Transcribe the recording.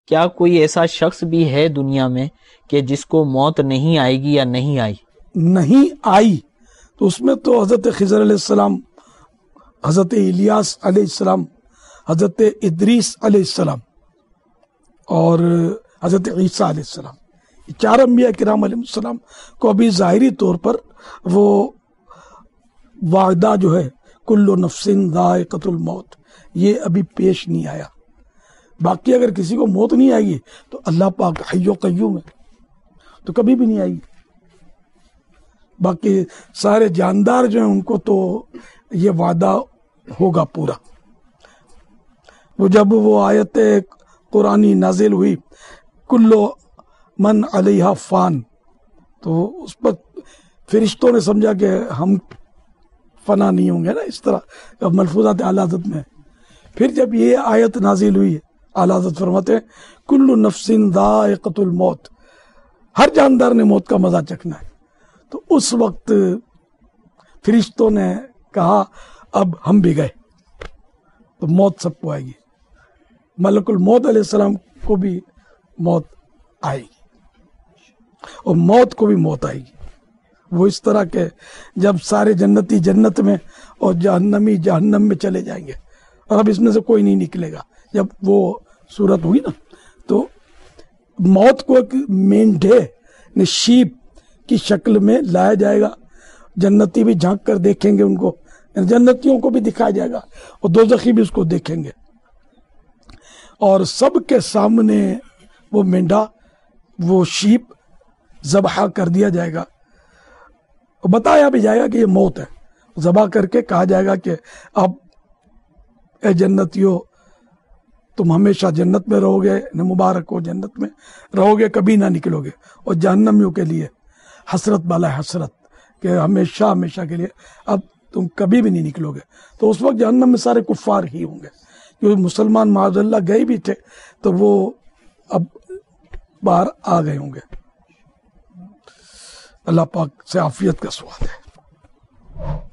کیا کوئی ایسا شخص بھی ہے دنیا میں کہ جس کو موت نہیں آئے گی یا نہیں آئی؟ نہیں آئی تو اس میں تو حضرت خضر علیہ السلام، حضرت الیاس علیہ السلام، حضرت ادریس علیہ السلام اور حضرت عیسیٰ علیہ السلام، یہ 4 انبیاء کرام علیہ السلام کو ابھی ظاہری طور پر وہ وعدہ جو ہے کل نفس ذائقۃ الموت یہ ابھی پیش نہیں آیا۔ باقی اگر کسی کو موت نہیں آئے گی تو اللہ پاک حی و قیوم ہے تو کبھی بھی نہیں آئے گی۔ باقی سارے جاندار جو ہیں ان کو تو یہ وعدہ ہوگا پورا۔ وہ جب وہ آیت قرآنی نازل ہوئی کل من علیہا فان، تو اس پر فرشتوں نے سمجھا کہ ہم فنا نہیں ہوں گے نا، اس طرح ملفوظات اعلیٰ حضرت میں۔ پھر جب یہ آیت نازل ہوئی اعلیٰ حضرت فرماتے ہیں کل نفس ذائقۃ الموت، ہر جاندار نے موت کا مزہ چکھنا ہے۔ تو اس وقت فرشتوں نے کہا اب ہم بھی گئے، تو موت سب کو آئے گی، ملک الموت علیہ السلام کو بھی موت آئے گی اور موت کو بھی موت آئے گی۔ وہ اس طرح کہ جب سارے جنتی جنت میں اور جہنمی جہنم میں چلے جائیں گے اور اب اس میں سے کوئی نہیں نکلے گا۔ جب وہ صورت ہوئی نا تو موت کو ایک مینڈھے شیپ کی شکل میں لایا جائے گا، جنتی بھی جھانک کر دیکھیں گے ان کو، جنتیوں کو بھی دکھایا جائے گا اور دوزخی بھی اس کو دیکھیں گے، اور سب کے سامنے وہ مینڈھا وہ شیپ ذبح کر دیا جائے گا، بتایا بھی جائے گا کہ یہ موت ہے، ذبح کر کے کہا جائے گا کہ اب اے جنتیوں تم ہمیشہ جنت میں رہو گے، مبارک ہو جنت میں رہو گے، کبھی نہ نکلو گے، اور جہنمیوں کے لیے حسرت بالا حسرت کہ ہمیشہ ہمیشہ کے لیے اب تم کبھی بھی نہیں نکلو گے۔ تو اس وقت جہنم میں سارے کفار ہی ہوں گے، کیونکہ مسلمان معاذ اللہ گئے بھی تھے تو وہ اب باہر آ گئے ہوں گے۔ اللہ پاک سے عافیت کا سوال ہے۔